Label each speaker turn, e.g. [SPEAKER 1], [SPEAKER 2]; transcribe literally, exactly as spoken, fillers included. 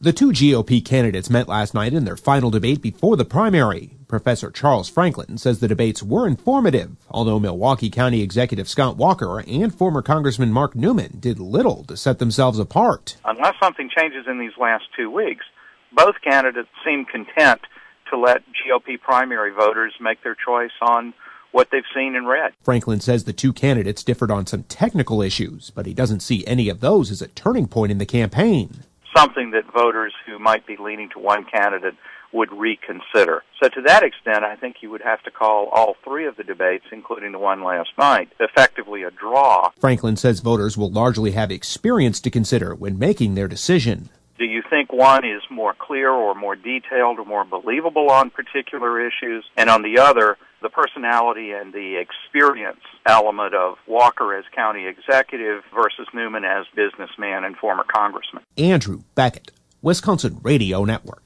[SPEAKER 1] The two G O P candidates met last night in their final debate before the primary. Professor Charles Franklin says the debates were informative, although Milwaukee County Executive Scott Walker and former Congressman Mark Newman did little to set themselves apart.
[SPEAKER 2] Unless something changes in these last two weeks, both candidates seem content to let G O P primary voters make their choice on what they've seen and read.
[SPEAKER 1] Franklin says the two candidates differed on some technical issues, but he doesn't see any of those as a turning point in the campaign.
[SPEAKER 2] Something that voters who might be leaning to one candidate would reconsider. So to that extent, I think you would have to call all three of the debates, including the one last night, effectively a draw.
[SPEAKER 1] Franklin says voters will largely have experience to consider when making their decision.
[SPEAKER 2] Do you think one is more clear or more detailed or more believable on particular issues? And on the other, the personality and the experience element of Walker as county executive versus Newman as businessman and former congressman.
[SPEAKER 1] Andrew Beckett, Wisconsin Radio Network.